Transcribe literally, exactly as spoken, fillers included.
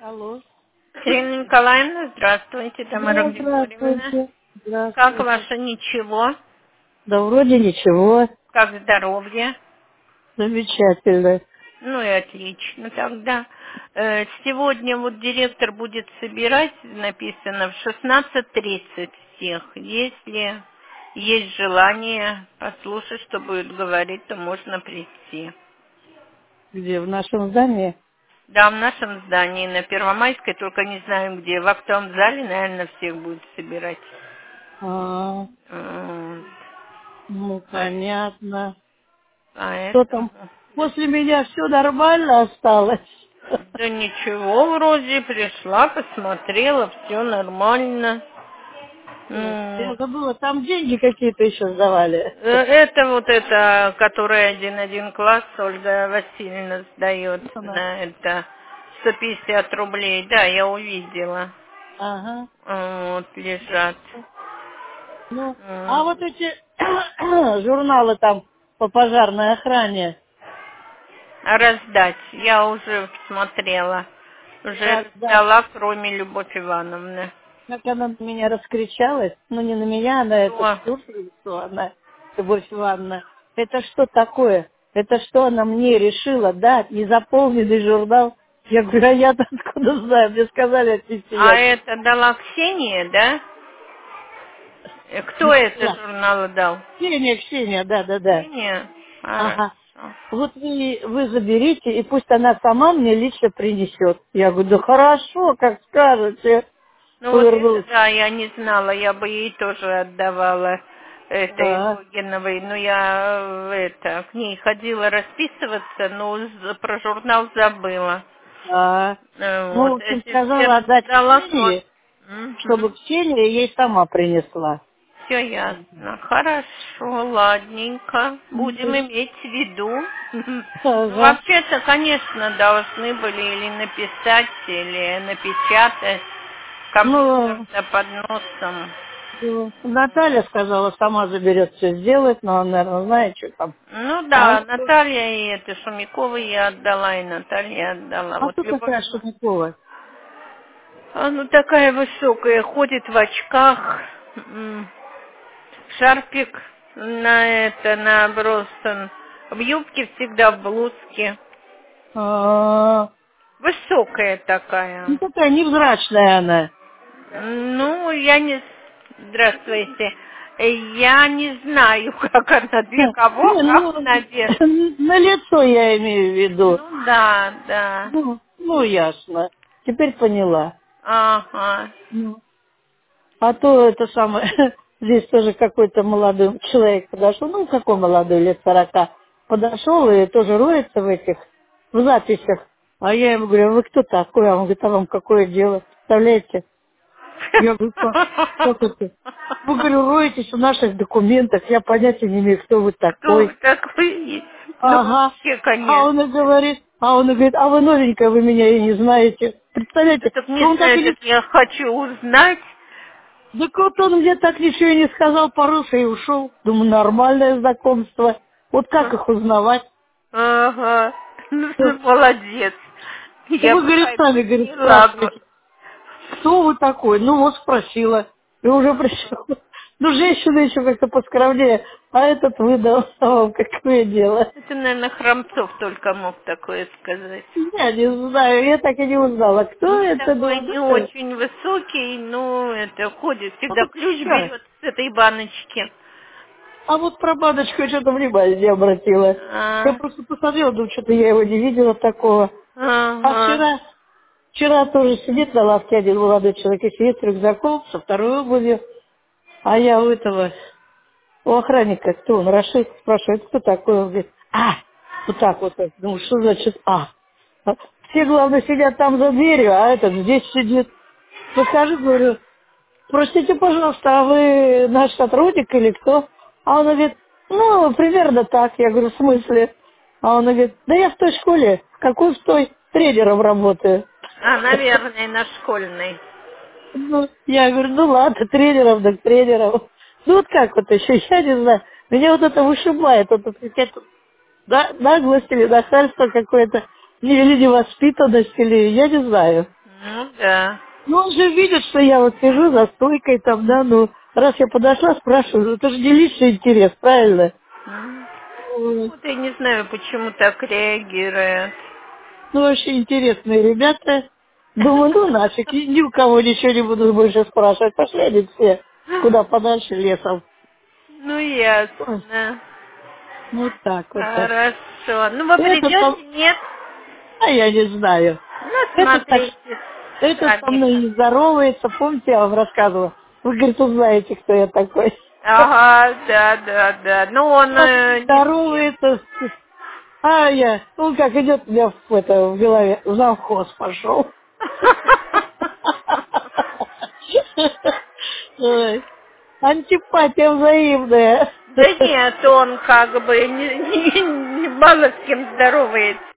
Алло. Ирина Николаевна, здравствуйте, Тамара Да, Григорьевна. здравствуйте. Как Здравствуйте. ваше ничего? Да вроде ничего. Как здоровье? Замечательно. Ну и отлично тогда. Э, Сегодня вот директор будет собирать, написано в шестнадцать тридцать всех. Если есть желание послушать, что будет говорить, то можно прийти. Где? В нашем здании? Да, в нашем здании, на Первомайской, только не знаю где. В актовом зале, наверное, всех будет собирать. А, Вот. ну, А- понятно. Что Поэтому... там? После меня все нормально осталось. Да ничего, вроде пришла, посмотрела, все нормально. Я М, забыла, там деньги какие-то еще сдавали. э, Это вот это, которая один-один класс, Ольга Васильевна сдает Она. на это сто пятьдесят рублей. Да, я увидела. Ага. Вот, лежат. Ну, а М, вот эти журналы там по пожарной охране, А раздать? Я уже смотрела. Уже как дать? раздала, кроме Любовь Ивановны. Как она на меня раскричалась, ну не на меня, а на эту Что? слушательницу, она, Любовь Ивановна, это что такое? Это что она мне решила дать? Незаполненный журнал? Я говорю, а я-то откуда знаю? Мне сказали отнести А ящик. это дала Ксения, да? Э, Кто это Да. журнал дал? Ксения, Ксения, да, да, да. Ксения? Ага. Хорошо. Вот вы, вы заберите, и пусть она сама мне лично принесет. Я говорю, да хорошо, как скажете. Ну вот это, Повернулась. да, я не знала, я бы ей тоже отдавала этой А, Логиновой, но я э, это, к ней ходила расписываться, но з- про журнал забыла. а. Э, Ну, в Вот, общем, эти все сказала отдать раздала, Ксении, угу. чтобы Ксения ей сама принесла. Все ясно. Хорошо, ладненько. Будем иметь в виду. Ну, Ага. вообще-то, конечно, должны были или написать, или напечатать Ну, компьютер-то под носом. ну, Наталья сказала, сама заберет все сделать, но она, наверное, знает, что там. Ну А, да, Наталья и это Шумиковой я отдала, и Наталья отдала. а Вот кто Любовь. такая Шумякова? А ну такая высокая, ходит в очках, м, шарпик на это, на Бростон, в юбке всегда в блузке. А, Высокая ну, такая. такая невзрачная она. Ну, я не... с- Здравствуйте. Э, Я не знаю, как она, для Ха, кого, Не, как ну, надеть. на лицо я имею в виду. Ну да, да. Ну, ну, ясно. Теперь поняла. Ага. Ну. А то это самое, здесь тоже какой-то молодой человек подошел, ну, какой молодой, лет сорока, подошел и тоже роется в этих, в записях. А я ему говорю, а вы кто такой? А он говорит, а вам какое дело? Представляете? Я говорю, как, как это? Вы, говорю, роетесь в наших документах, я понятия не имею, кто вы Кто вы такой. такой? Ну, Ага. вообще, А он и конечно. говорит, а он и говорит, а вы новенькая, вы меня и не знаете. Да Представляете? так не Он так и знаю, не так я хочу узнать. Так вот он мне так ничего и не сказал, порылся и ушел. Думаю, нормальное знакомство. Вот как их узнавать? Ага. Ну, Что? ты молодец. Я Вы, бы говорит, так сами, говорит, поняла бы. спрашиваете, кто вы такой? Ну вот спросила. И уже пришел. Ну, женщина еще как-то поскромнее, а этот выдал, а вам какое дело? Это, наверное, Храмцов только мог такое сказать. Я не знаю, я так и не узнала, кто Ну, это, такой думаю, не да. очень высокий, ну, это ходит, А всегда вот, ключ да. берет с этой баночки. А вот про баночку я что-то внимания не обратила. Я А, просто посмотрела, думаю, что-то я его не видела такого. А ага. вчера Вчера тоже сидит на лавке один молодой человек, и сидит с рюкзаком, со второй обувью. А я у этого, у охранника, кто он, Рашид, спрашивает, кто такой? Он говорит, а, вот так вот. Думаю, что значит а? А все, главное, сидят там за дверью, а этот здесь сидит. Подскажи, говорю, простите, пожалуйста, а вы наш сотрудник или кто? А он говорит, ну, примерно так. Я говорю, в смысле? А он говорит, да я в той школе, в какой в той, тренером работаю. А, наверное, на школьной. Ну, я говорю, ну ладно, тренеров, так тренеров. Ну вот как вот еще, я не знаю. Меня вот это вышибает, вот это какая-то да, наглость или нахальство какое-то, или невоспитанность, или я не знаю. Да. Ну, он же видит, что я вот сижу за стойкой там, да, ну, раз я подошла, спрашиваю, ну, это же не личный интерес, правильно? М. Вот. Вот я не знаю, почему так реагирует. Ну, очень интересные ребята. Думаю, ну, нафиг, и ни у кого ничего не буду больше спрашивать. Пошли они все куда подальше лесом. Ну, Ой, ясно. ну, так вот. Так. Хорошо. Ну, вы Этот придете? там, Нет? а я не знаю. Ну, Этот так, смотрите этот со сами. мной не здоровается. Помните, я вам рассказывала? Вы, говорит, узнаете, кто я такой. Ага, да, да, да. Ну, он Вот не э, не всем. здоровается. А я, он как идет, у меня в, это, в голове, в завхоз пошел. Ой, антипатия взаимная. Да нет, он как бы не, не, не мало с кем здоровается.